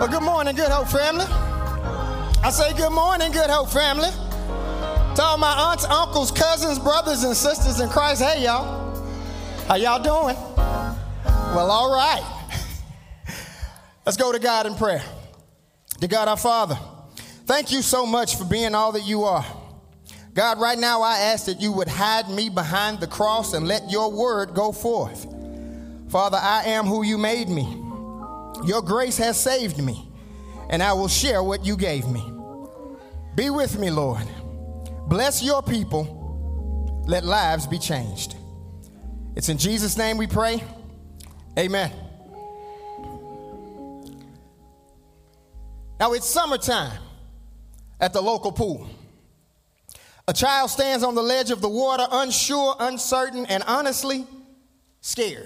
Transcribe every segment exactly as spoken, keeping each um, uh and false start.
Well, good morning, Good Hope family. I say good morning, Good Hope family. To all my aunts, uncles, cousins, brothers, and sisters in Christ, hey, y'all. How y'all doing? Well, all right. Let's go to God in prayer. To God our Father, thank you so much for being all that you are. God, right now I ask that you would hide me behind the cross and let your word go forth. Father, I am who you made me. Your grace has saved me, and I will share what you gave me. Be with me, Lord. Bless your people. Let lives be changed. It's in Jesus' name we pray. Amen. Now it's summertime at the local pool. A child stands on the ledge of the water, unsure, uncertain, and honestly scared.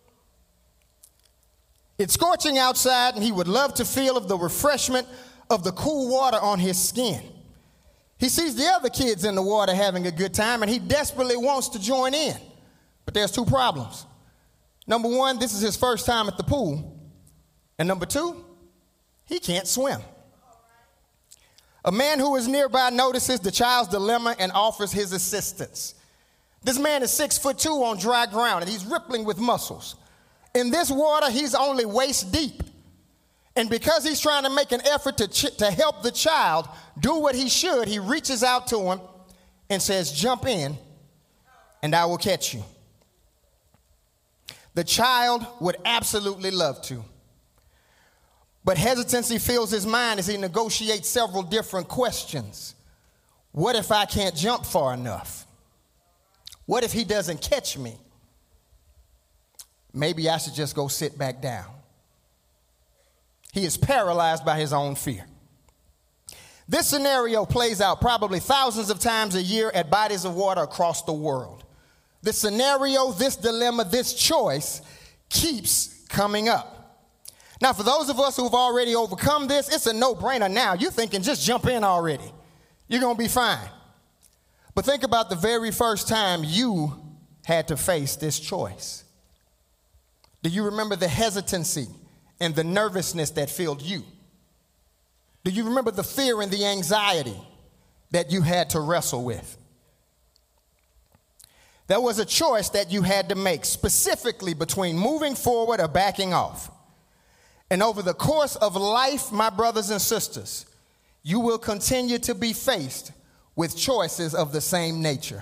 It's scorching outside, and he would love to feel of the refreshment of the cool water on his skin. He sees the other kids in the water having a good time, and he desperately wants to join in. But there's two problems. Number one, this is his first time at the pool. And number two, he can't swim. A man who is nearby notices the child's dilemma and offers his assistance. This man is six foot two on dry ground, and he's rippling with muscles. In this water, he's only waist deep. And because he's trying to make an effort to, ch- to help the child do what he should, he reaches out to him and says, "Jump in, and I will catch you." The child would absolutely love to. But hesitancy fills his mind as he negotiates several different questions. What if I can't jump far enough? What if he doesn't catch me? Maybe I should just go sit back down. He is paralyzed by his own fear. This scenario plays out probably thousands of times a year at bodies of water across the world. This scenario, this dilemma, this choice keeps coming up. Now, for those of us who've already overcome this, it's a no-brainer now. You're thinking, just jump in already. You're going to be fine. But think about the very first time you had to face this choice. Do you remember the hesitancy and the nervousness that filled you? Do you remember the fear and the anxiety that you had to wrestle with? There was a choice that you had to make, specifically between moving forward or backing off. And over the course of life, my brothers and sisters, you will continue to be faced with choices of the same nature.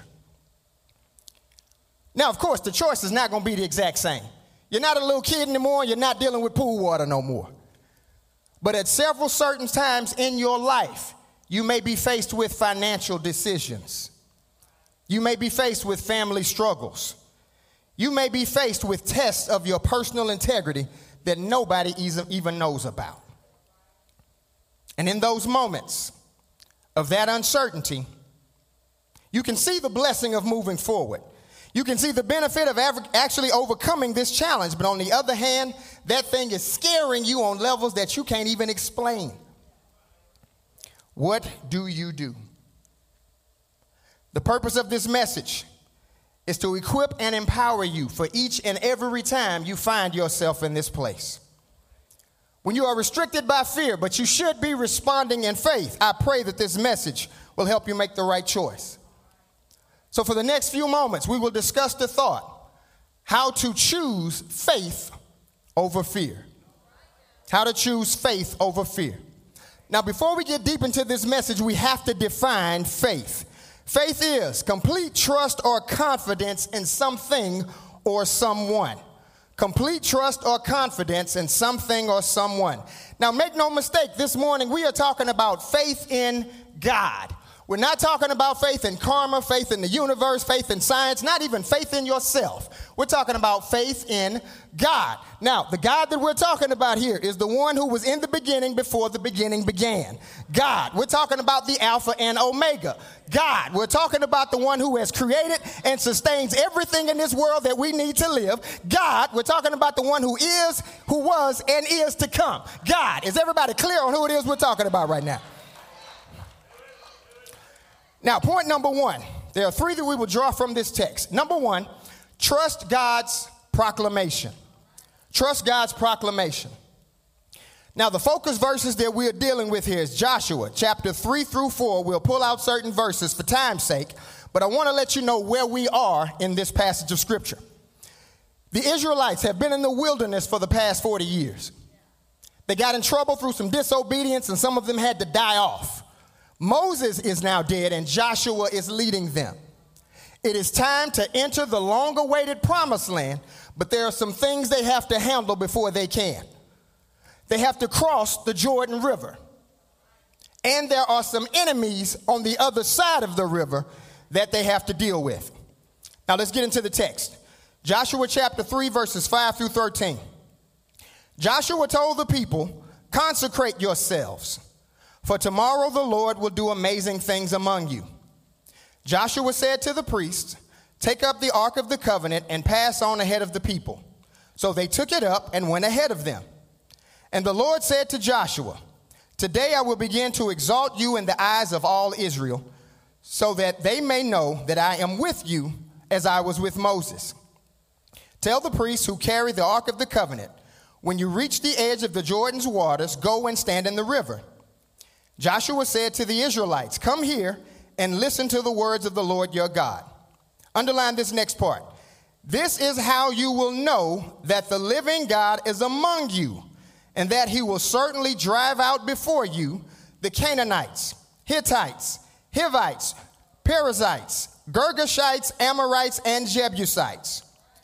Now, of course, the choice is not going to be the exact same. You're not a little kid anymore. You're not dealing with pool water no more. But at several certain times in your life, you may be faced with financial decisions. You may be faced with family struggles. You may be faced with tests of your personal integrity that nobody even knows about. And in those moments of that uncertainty, you can see the blessing of moving forward. You can see the benefit of actually overcoming this challenge, but on the other hand, that thing is scaring you on levels that you can't even explain. What do you do? The purpose of this message is to equip and empower you for each and every time you find yourself in this place. When you are restricted by fear, but you should be responding in faith, I pray that this message will help you make the right choice. So for the next few moments, we will discuss the thought, how to choose faith over fear. How to choose faith over fear. Now, before we get deep into this message, we have to define faith. Faith is complete trust or confidence in something or someone. Complete trust or confidence in something or someone. Now, make no mistake, this morning we are talking about faith in God. We're not talking about faith in karma, faith in the universe, faith in science, not even faith in yourself. We're talking about faith in God. Now, the God that we're talking about here is the one who was in the beginning before the beginning began. God. We're talking about the Alpha and Omega. God. We're talking about the one who has created and sustains everything in this world that we need to live. God. We're talking about the one who is, who was, and is to come. God. Is everybody clear on who it is we're talking about right now? Now, point number one, there are three that we will draw from this text. Number one, trust God's proclamation. Trust God's proclamation. Now, the focus verses that we're dealing with here is Joshua, chapter three through four. We'll pull out certain verses for time's sake, but I want to let you know where we are in this passage of Scripture. The Israelites have been in the wilderness for the past forty years. They got in trouble through some disobedience, and some of them had to die off. Moses is now dead, and Joshua is leading them. It is time to enter the long-awaited promised land, but there are some things they have to handle before they can. They have to cross the Jordan River. And there are some enemies on the other side of the river that they have to deal with. Now let's get into the text. Joshua chapter three, verses five through thirteen. Joshua told the people, "Consecrate yourselves, for tomorrow the Lord will do amazing things among you." Joshua said to the priests, "Take up the Ark of the Covenant and pass on ahead of the people." So they took it up and went ahead of them. And the Lord said to Joshua, "Today I will begin to exalt you in the eyes of all Israel, so that they may know that I am with you as I was with Moses. Tell the priests who carry the Ark of the Covenant, when you reach the edge of the Jordan's waters, go and stand in the river." Joshua said to the Israelites, "Come here and listen to the words of the Lord your God." Underline this next part. "This is how you will know that the living God is among you, and that he will certainly drive out before you the Canaanites, Hittites, Hivites, Perizzites, Girgashites, Amorites, and Jebusites.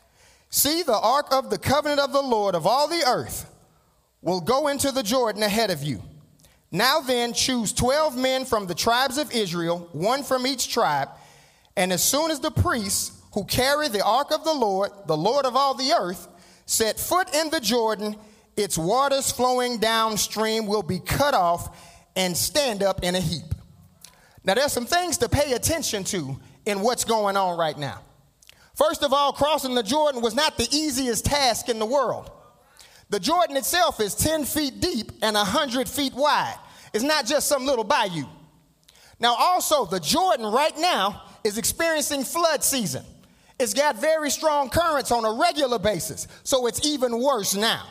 See, the ark of the covenant of the Lord of all the earth will go into the Jordan ahead of you. Now then, choose twelve men from the tribes of Israel, one from each tribe, and as soon as the priests who carry the ark of the Lord, the Lord of all the earth, set foot in the Jordan, its waters flowing downstream will be cut off and stand up in a heap." Now, there's some things to pay attention to in what's going on right now. First of all, crossing the Jordan was not the easiest task in the world. The Jordan itself is ten feet deep and one hundred feet wide. It's not just some little bayou. Now, also, the Jordan right now is experiencing flood season. It's got very strong currents on a regular basis, so it's even worse now.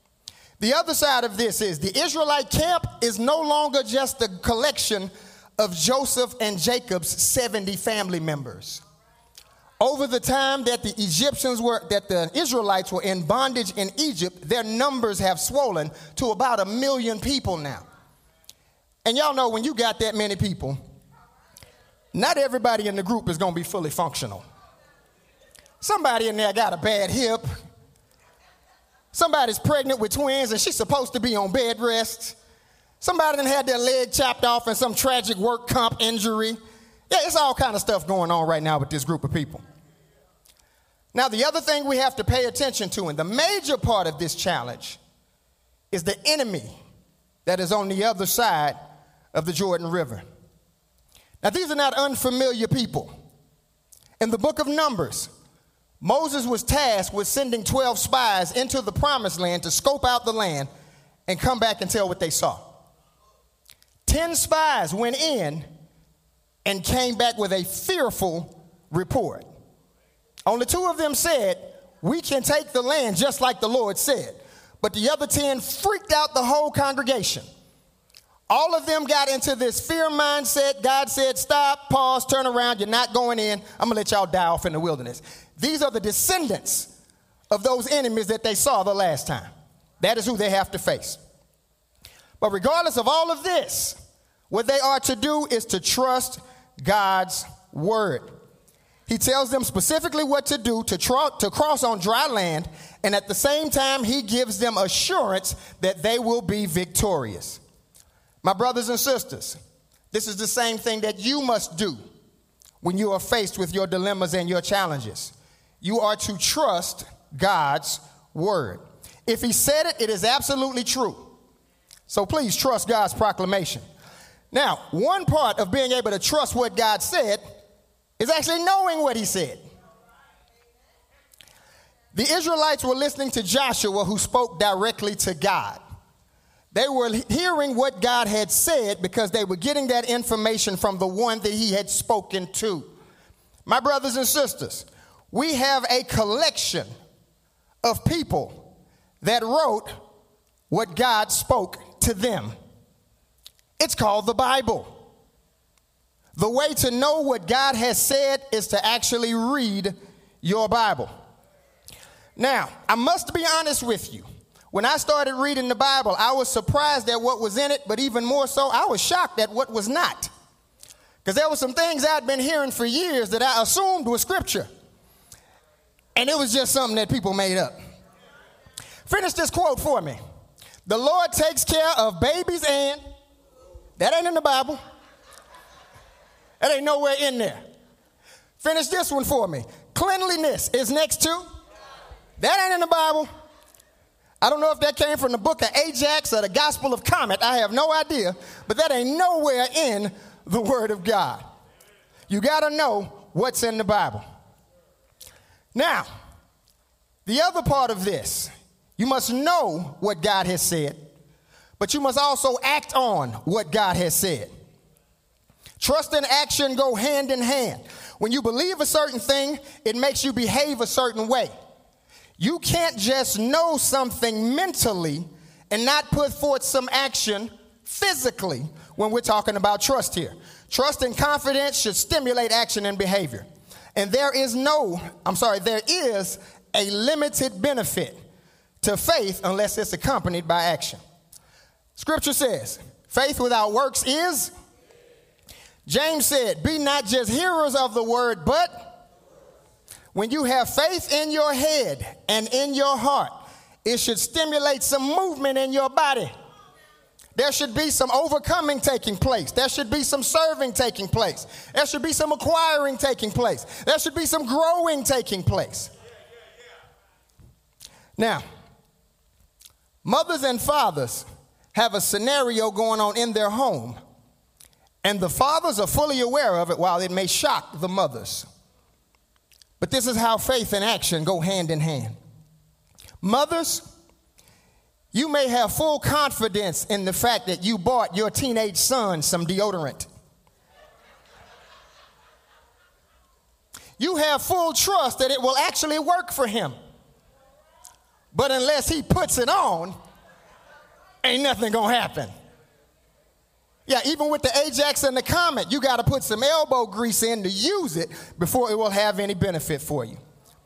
The other side of this is the Israelite camp is no longer just a collection of Joseph and Jacob's seventy family members. Over the time that the Egyptians were, that the Israelites were in bondage in Egypt, their numbers have swollen to about a million people now. And y'all know when you got that many people, not everybody in the group is going to be fully functional. Somebody in there got a bad hip. Somebody's pregnant with twins and she's supposed to be on bed rest. Somebody done had their leg chopped off in some tragic work comp injury. Yeah, it's all kind of stuff going on right now with this group of people. Now, the other thing we have to pay attention to, and the major part of this challenge, is the enemy that is on the other side of the Jordan River. Now, these are not unfamiliar people. In the book of Numbers, Moses was tasked with sending twelve spies into the promised land to scope out the land and come back and tell what they saw. Ten spies went in and came back with a fearful report. Only two of them said, "We can take the land just like the Lord said." But the other ten freaked out the whole congregation. All of them got into this fear mindset. God said, "Stop, pause, turn around. You're not going in. I'm going to let y'all die off in the wilderness." These are the descendants of those enemies that they saw the last time. That is who they have to face. But regardless of all of this, what they are to do is to trust God's word. He tells them specifically what to do to, tro- to cross on dry land, and at the same time, he gives them assurance that they will be victorious. My brothers and sisters, this is the same thing that you must do when you are faced with your dilemmas and your challenges. You are to trust God's word. If he said it, it is absolutely true. So please trust God's proclamation. Now, one part of being able to trust what God said is actually knowing what he said. The Israelites were listening to Joshua, who spoke directly to God. They were hearing what God had said because they were getting that information from the one that he had spoken to. My brothers and sisters, we have a collection of people that wrote what God spoke to them. It's called the Bible. The way to know what God has said is to actually read your Bible. Now, I must be honest with you. When I started reading the Bible, I was surprised at what was in it, but even more so, I was shocked at what was not. Because there were some things I'd been hearing for years that I assumed was scripture. And it was just something that people made up. Finish this quote for me. The Lord takes care of babies and, that ain't in the Bible. That ain't nowhere in there. Finish this one for me. Cleanliness is next to, that ain't in the Bible. I don't know if that came from the book of Ajax or the Gospel of Comet. I have no idea, but that ain't nowhere in the Word of God. You got to know what's in the Bible. Now, the other part of this, you must know what God has said, but you must also act on what God has said. Trust and action go hand in hand. When you believe a certain thing, it makes you behave a certain way. You can't just know something mentally and not put forth some action physically when we're talking about trust here. Trust and confidence should stimulate action and behavior. And there is no, I'm sorry, there is a limited benefit to faith unless it's accompanied by action. Scripture says, faith without works is, James said, be not just hearers of the word, but when you have faith in your head and in your heart, it should stimulate some movement in your body. There should be some overcoming taking place. There should be some serving taking place. There should be some acquiring taking place. There should be some growing taking place. Now, mothers and fathers have a scenario going on in their home, and the fathers are fully aware of it while it may shock the mothers. But this is how faith and action go hand in hand. Mothers, you may have full confidence in the fact that you bought your teenage son some deodorant. You have full trust that it will actually work for him. But unless he puts it on, ain't nothing gonna happen. Yeah, even with the Ajax and the Comet, you got to put some elbow grease in to use it before it will have any benefit for you.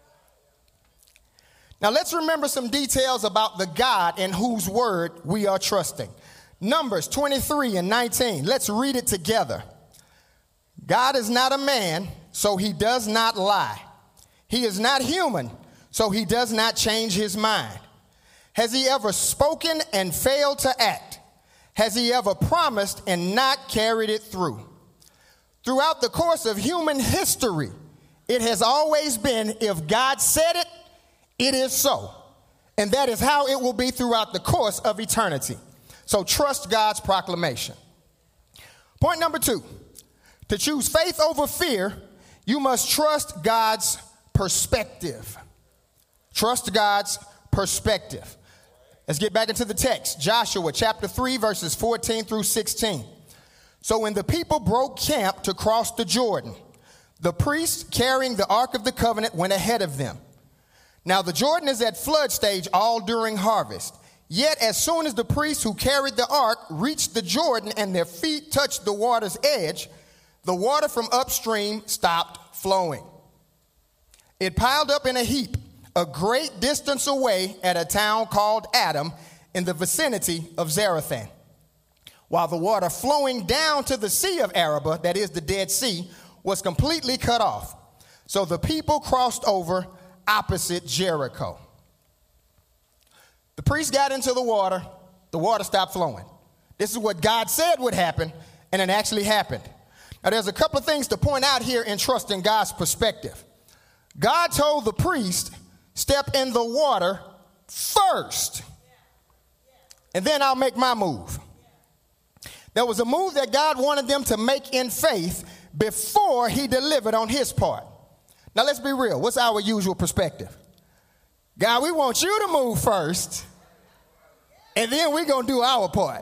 Now, let's remember some details about the God in whose word we are trusting. Numbers twenty-three and nineteen. Let's read it together. God is not a man, so he does not lie. He is not human, so he does not change his mind. Has he ever spoken and failed to act? Has he ever promised and not carried it through? Throughout the course of human history, it has always been, if God said it, it is so. And that is how it will be throughout the course of eternity. So trust God's proclamation. Point number two, to choose faith over fear, you must trust God's perspective. Trust God's perspective. Let's get back into the text. Joshua chapter three, verses fourteen through sixteen. So when the people broke camp to cross the Jordan, the priest carrying the Ark of the Covenant went ahead of them. Now the Jordan is at flood stage all during harvest. Yet as soon as the priests who carried the ark reached the Jordan and their feet touched the water's edge, the water from upstream stopped flowing. It piled up in a heap a great distance away at a town called Adam in the vicinity of Zarethan, while the water flowing down to the Sea of Arabah, that is the Dead Sea, was completely cut off. So the people crossed over opposite Jericho. The priest got into the water, the water stopped flowing. This is what God said would happen, and it actually happened. Now there's a couple of things to point out here in trusting God's perspective. God told the priest, step in the water first, and then I'll make my move. There was a move that God wanted them to make in faith before he delivered on his part. Now let's be real. What's our usual perspective? God, we want you to move first, and then we're going to do our part.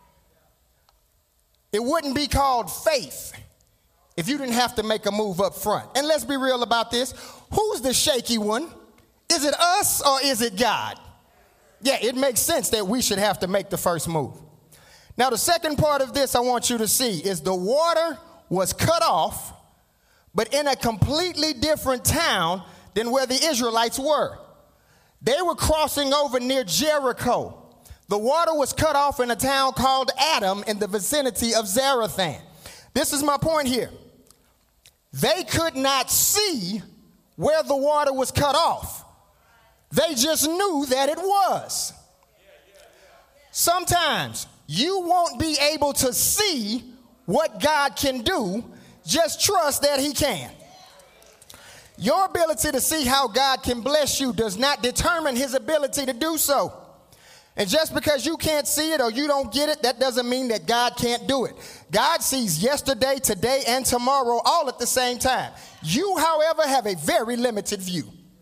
It wouldn't be called faith if you didn't have to make a move up front. And let's be real about this. Who's the shaky one? Is it us or is it God? Yeah, it makes sense that we should have to make the first move. Now, the second part of this I want you to see is the water was cut off, but in a completely different town than where the Israelites were. They were crossing over near Jericho. The water was cut off in a town called Adam in the vicinity of Zarethan. This is my point here. They could not see where the water was cut off. They just knew that it was. Sometimes you won't be able to see what God can do. Just trust that he can. Your ability to see how God can bless you does not determine his ability to do so. And just because you can't see it or you don't get it, that doesn't mean that God can't do it. God sees yesterday, today, and tomorrow all at the same time. You, however, have a very limited view.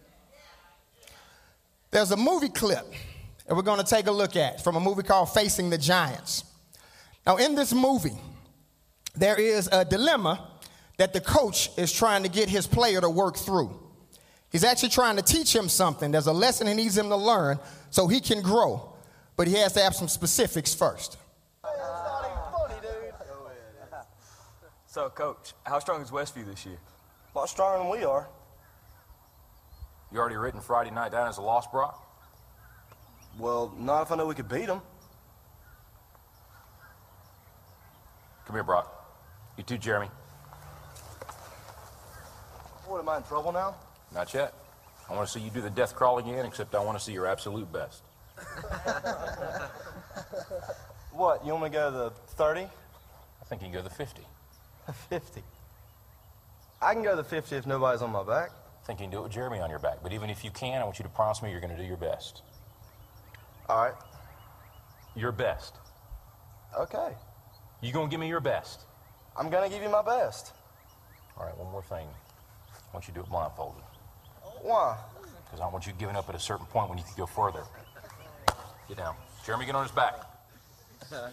There's a movie clip that we're going to take a look at from a movie called Facing the Giants. Now, in this movie, there is a dilemma that the coach is trying to get his player to work through. He's actually trying to teach him something. There's a lesson he needs him to learn so he can grow. But he has to have some specifics first. So, Coach, how strong is Westview this year? A lot stronger than we are. You already written Friday night down as a loss, Brock? Well, not if I know we could beat them. Come here, Brock. You too, Jeremy. What, am I in trouble now? Not yet. I want to see you do the death crawl again, except I want to see your absolute best. What, you want me to go to the thirty? I think you can go the fifty. fifty. I can go to the fifty if nobody's on my back. I think you can do it with Jeremy on your back. But even if you can, I want you to promise me you're going to do your best. All right. Your best. Okay. You going to give me your best? I'm going to give you my best. All right, one more thing. I want you to do it blindfolded. Why? Because I don't want you giving up at a certain point when you can go further. Get down. Jeremy, get on his back. Now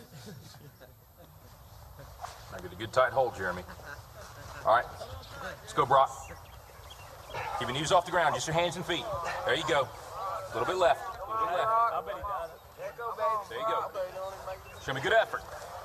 get a good tight hold, Jeremy. All right. Let's go, Brock. Keep your knees off the ground, just your hands and feet. There you go. A little bit left. A little bit left. I bet he does it. There you go. Show me good effort.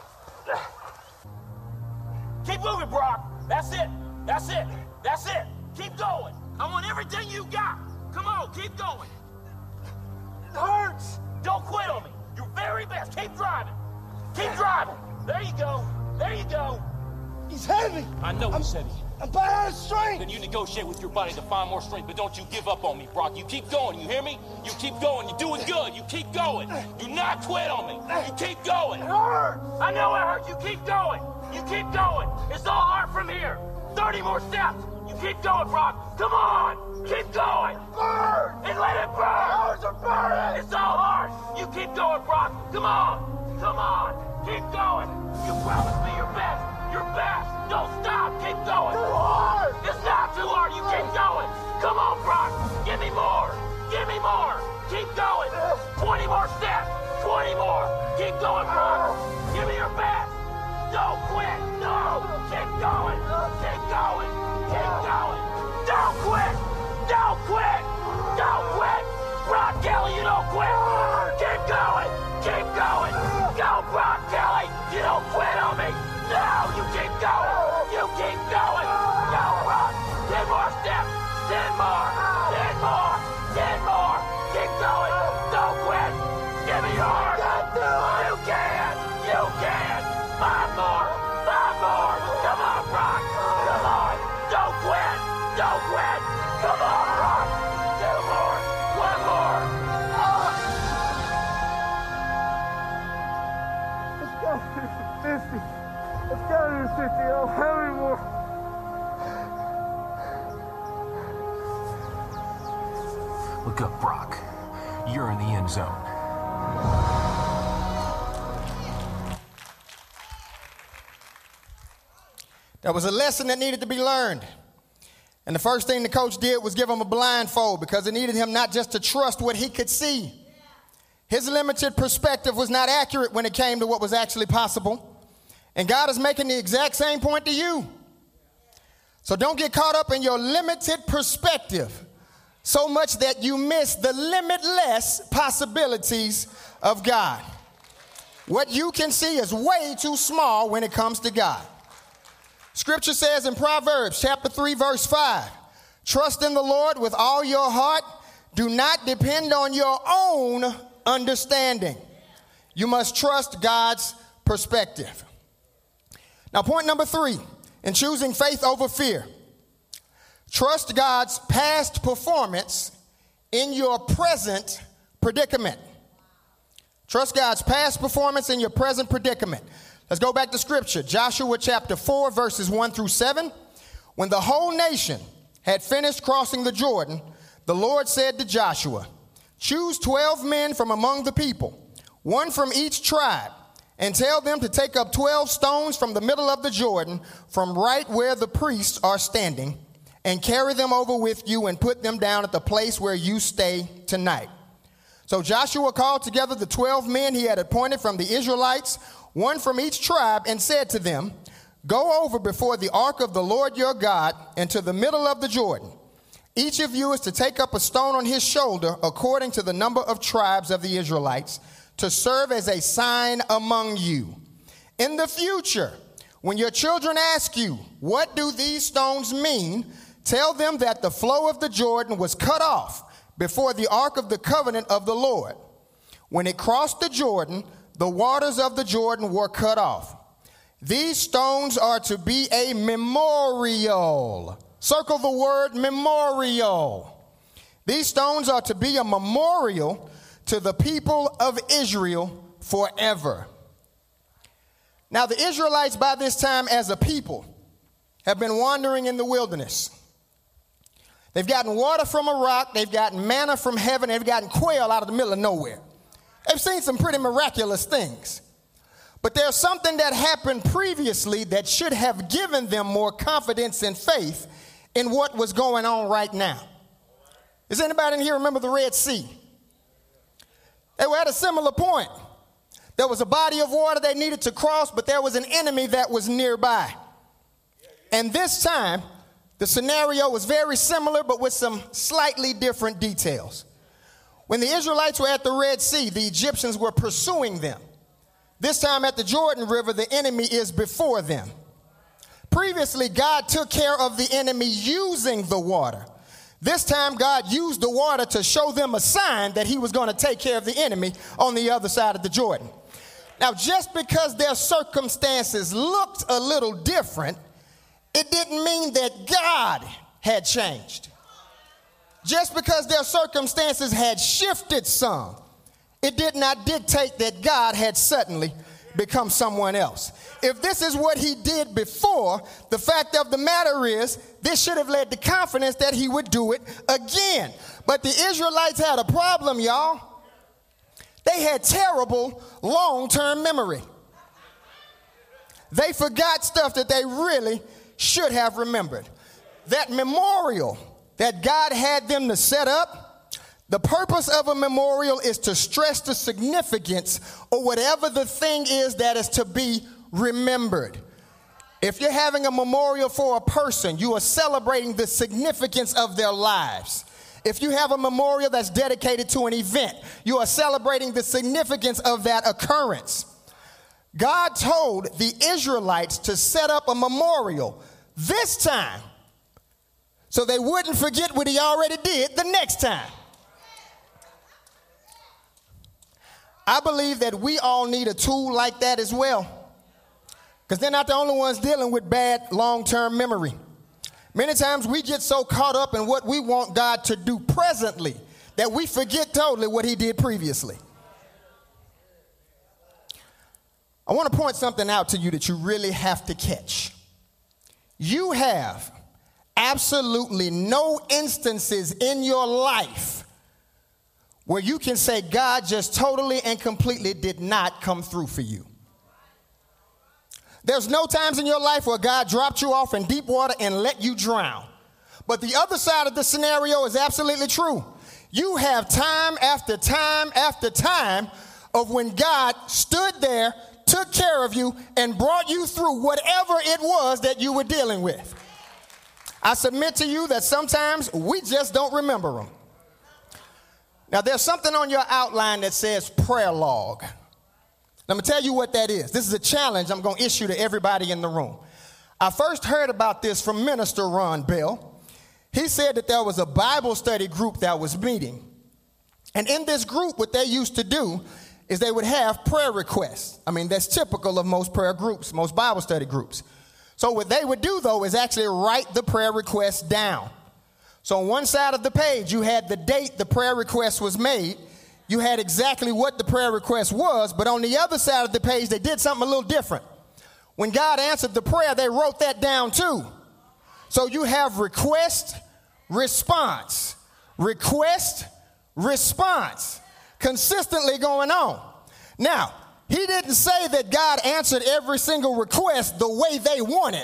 Keep moving, Brock. That's it. That's it. That's it. Keep going. I want everything you got. Come on, keep going. It hurts. Don't quit on me. Your very best. Keep driving. Keep driving. There you go. There you go. He's heavy. I know he's heavy. I'm bad strength. Then you negotiate with your body to find more strength, but don't you give up on me, Brock. You keep going, you hear me? You keep going, you're doing good. You keep going. Do not quit on me. You keep going. It hurts. I know it hurts. You keep going. You keep going. It's all hard from here. thirty more steps. You keep going, Brock. Come on. Keep going. Burn. And let it burn. Ours are burning. It's all hard. You keep going, Brock. Come on. Come on. Keep going. You promised me your best. Your best. Don't stop. Keep going. Too hard. It's not too hard. You keep going. Come on, Brock. Give me more. Give me more. Keep going. twenty more steps. twenty more. Keep going, Brock. Give me your best. Don't quit. No. Keep going. Keep going. Keep going. Don't quit. Don't quit. Don't quit. Brock Kelly, you don't quit. Keep going. Keep going. Go, Brock Kelly. You don't quit on me. No, you keep going. You keep going. Go, Brock. Ten more steps. Ten more. Ten more. Ten more. Keep going. Don't quit. Give me yours. You can. You can. Five more. Five more. Come on, Brock. Come on. Don't quit. Don't quit. Come on, Brock. Two more. One more. Let's go to the fifty. Let's go to the fifty. I don't have any more. Look up, Brock. You're in the end zone. That was a lesson that needed to be learned. And the first thing the coach did was give him a blindfold because it needed him not just to trust what he could see. His limited perspective was not accurate when it came to what was actually possible. And God is making the exact same point to you. So don't get caught up in your limited perspective. so much that you miss the limitless possibilities of God. What you can see is way too small when it comes to God. Scripture says in Proverbs chapter three, verse five, trust in the Lord with all your heart. Do not depend on your own understanding. You must trust God's perspective. Now, point number three, in choosing faith over fear, trust God's past performance in your present predicament. Trust God's past performance in your present predicament. Let's go back to Scripture. Joshua chapter four, verses one through seven. When the whole nation had finished crossing the Jordan, the Lord said to Joshua, choose twelve men from among the people, one from each tribe, and tell them to take up twelve stones from the middle of the Jordan, from right where the priests are standing, and carry them over with you and put them down at the place where you stay tonight. So Joshua called together the twelve men he had appointed from the Israelites, one from each tribe, and said to them, go over before the ark of the Lord your God into the middle of the Jordan. Each of you is to take up a stone on his shoulder according to the number of tribes of the Israelites, to serve as a sign among you. In the future, when your children ask you, what do these stones mean? Tell them that the flow of the Jordan was cut off before the ark of the covenant of the Lord. When it crossed the Jordan, the waters of the Jordan were cut off. These stones are to be a memorial. Circle the word memorial. These stones are to be a memorial to the people of Israel forever. Now, the Israelites by this time as a people have been wandering in the wilderness. They've gotten water from a rock. They've gotten manna from heaven. They've gotten quail out of the middle of nowhere. They've seen some pretty miraculous things. But there's something that happened previously that should have given them more confidence and faith in what was going on right now. Does anybody in here remember the Red Sea? They were at a similar point. There was a body of water they needed to cross, but there was an enemy that was nearby. And this time, the scenario was very similar, but with some slightly different details. When the Israelites were at the Red Sea, the Egyptians were pursuing them. This time at the Jordan River, the enemy is before them. Previously, God took care of the enemy using the water. This time, God used the water to show them a sign that he was going to take care of the enemy on the other side of the Jordan. Now, just because their circumstances looked a little different, it didn't mean that God had changed. Just because their circumstances had shifted some, it did not dictate that God had suddenly become someone else. If this is what he did before, the fact of the matter is, this should have led to confidence that he would do it again. But the Israelites had a problem, y'all. They had terrible long-term memory. They forgot stuff that they really should have remembered. That memorial that God had them to set up, the purpose of a memorial is to stress the significance or whatever the thing is that is to be remembered. If you're having a memorial for a person, you are celebrating the significance of their lives. If you have a memorial that's dedicated to an event, you are celebrating the significance of that occurrence. God told the Israelites to set up a memorial this time so they wouldn't forget what he already did the next time. I believe that we all need a tool like that as well, because they're not the only ones dealing with bad long-term memory. Many times we get so caught up in what we want God to do presently that we forget totally what he did previously. I want to point something out to you that you really have to catch. You have absolutely no instances in your life where you can say God just totally and completely did not come through for you. There's no times in your life where God dropped you off in deep water and let you drown. But the other side of the scenario is absolutely true. You have time after time after time of when God stood there, took care of you, and brought you through whatever it was that you were dealing with. I submit to you that sometimes we just don't remember them. Now, there's something on your outline that says prayer log. Let me tell you what that is. This is a challenge I'm going to issue to everybody in the room. I first heard about this from Minister Ron Bell. He said that there was a Bible study group that was meeting. And in this group, what they used to do is they would have prayer requests. I mean, that's typical of most prayer groups, most Bible study groups. So what they would do, though, is actually write the prayer request down. So on one side of the page, you had the date the prayer request was made. You had exactly what the prayer request was, but on the other side of the page, they did something a little different. When God answered the prayer, they wrote that down too. So you have request, response, request, response, consistently going on. Now, he didn't say that God answered every single request the way they wanted.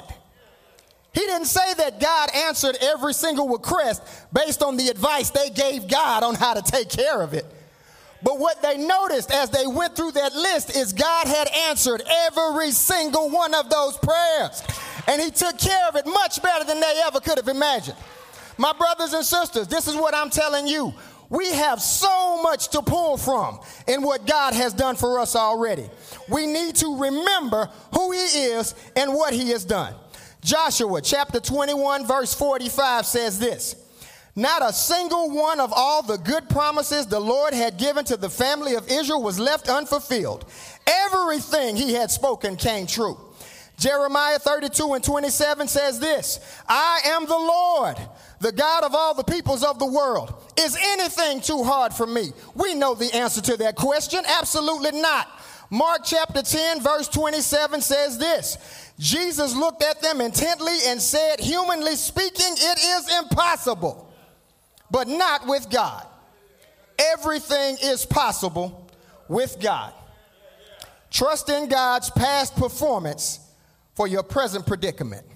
He didn't say that God answered every single request based on the advice they gave God on how to take care of it. But what they noticed as they went through that list is God had answered every single one of those prayers. And he took care of it much better than they ever could have imagined. My brothers and sisters, this is what I'm telling you. We have so much to pull from in what God has done for us already. We need to remember who he is and what he has done. Joshua chapter twenty-one verse forty-five says this. Not a single one of all the good promises the Lord had given to the family of Israel was left unfulfilled. Everything he had spoken came true. Jeremiah thirty-two and twenty-seven says this. I am the Lord, the God of all the peoples of the world. Is anything too hard for me? We know the answer to that question. Absolutely not. Mark chapter ten verse twenty-seven says this. Jesus looked at them intently and said, humanly speaking, it is impossible. But not with God. Everything is possible with God. Trust in God's past performance for your present predicament.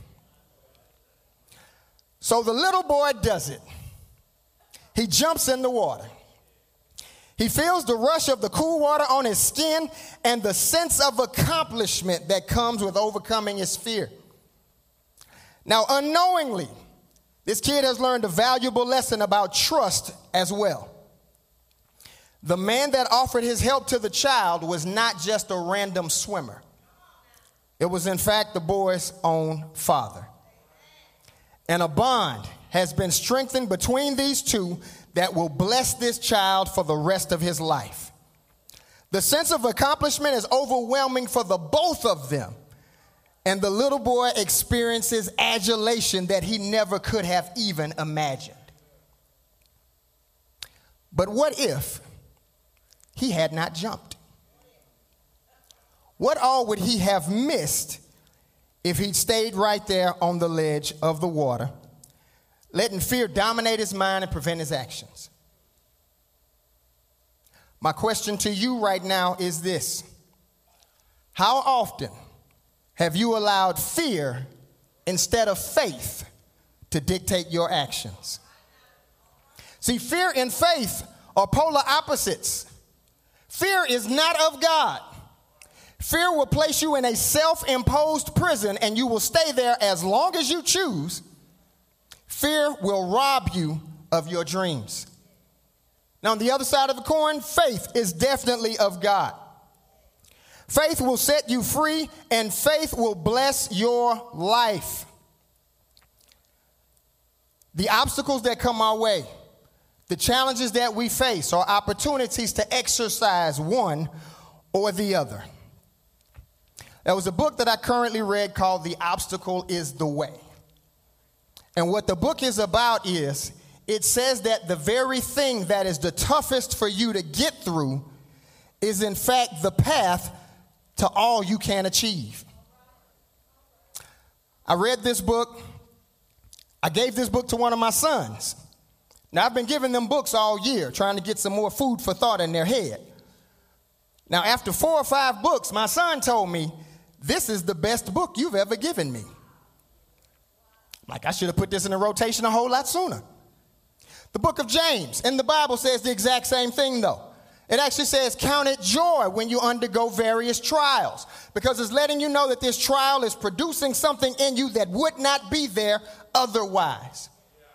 So the little boy does it. He jumps in the water. He feels the rush of the cool water on his skin and the sense of accomplishment that comes with overcoming his fear. Now, unknowingly, this kid has learned a valuable lesson about trust as well. The man that offered his help to the child was not just a random swimmer. It was, in fact, the boy's own father. And a bond has been strengthened between these two that will bless this child for the rest of his life. The sense of accomplishment is overwhelming for the both of them. And the little boy experiences adulation that he never could have even imagined. But what if he had not jumped? What all would he have missed if he'd stayed right there on the ledge of the water, letting fear dominate his mind and prevent his actions? My question to you right now is this. How often have you allowed fear instead of faith to dictate your actions? See, fear and faith are polar opposites. Fear is not of God. Fear will place you in a self-imposed prison and you will stay there as long as you choose. Fear will rob you of your dreams. Now, on the other side of the coin, faith is definitely of God. Faith will set you free, and faith will bless your life. The obstacles that come our way, the challenges that we face, are opportunities to exercise one or the other. There was a book that I currently read called The Obstacle is the Way. And what the book is about is, it says that the very thing that is the toughest for you to get through is in fact the path to all you can achieve. I read this book. I gave this book to one of my sons. Now, I've been giving them books all year, trying to get some more food for thought in their head. Now, after four or five books, my son told me, this is the best book you've ever given me. Like, I should have put this in a rotation a whole lot sooner. The book of James in the Bible says the exact same thing, though. It actually says count it joy when you undergo various trials, because it's letting you know that this trial is producing something in you that would not be there otherwise.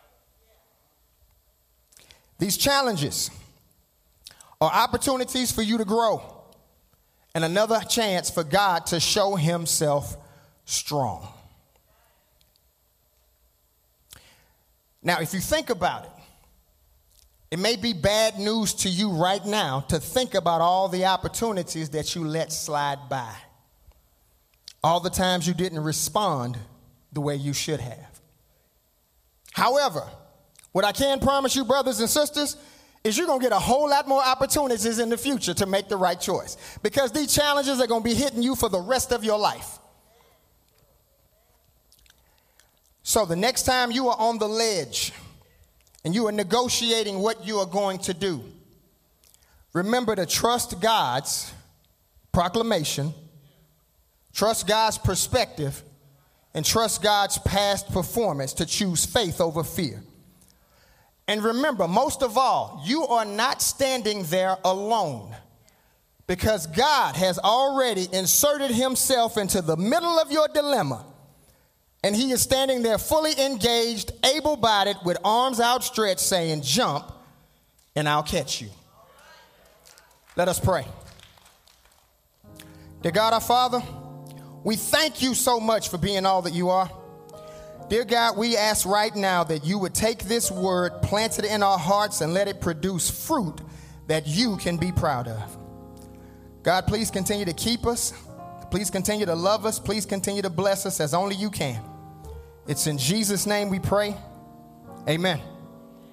These challenges are opportunities for you to grow and another chance for God to show himself strong. Now, if you think about it, it may be bad news to you right now to think about all the opportunities that you let slide by, all the times you didn't respond the way you should have. However, what I can promise you, brothers and sisters, is you're going to get a whole lot more opportunities in the future to make the right choice, because these challenges are going to be hitting you for the rest of your life. So the next time you are on the ledge and you are negotiating what you are going to do, remember to trust God's proclamation, trust God's perspective, and trust God's past performance to choose faith over fear. And remember, most of all, you are not standing there alone, because God has already inserted himself into the middle of your dilemma. And he is standing there fully engaged, able-bodied, with arms outstretched, saying, jump, and I'll catch you. Let us pray. Dear God, our Father, we thank you so much for being all that you are. Dear God, we ask right now that you would take this word, plant it in our hearts, and let it produce fruit that you can be proud of. God, please continue to keep us. Please continue to love us. Please continue to bless us as only you can. It's in Jesus' name we pray. Amen.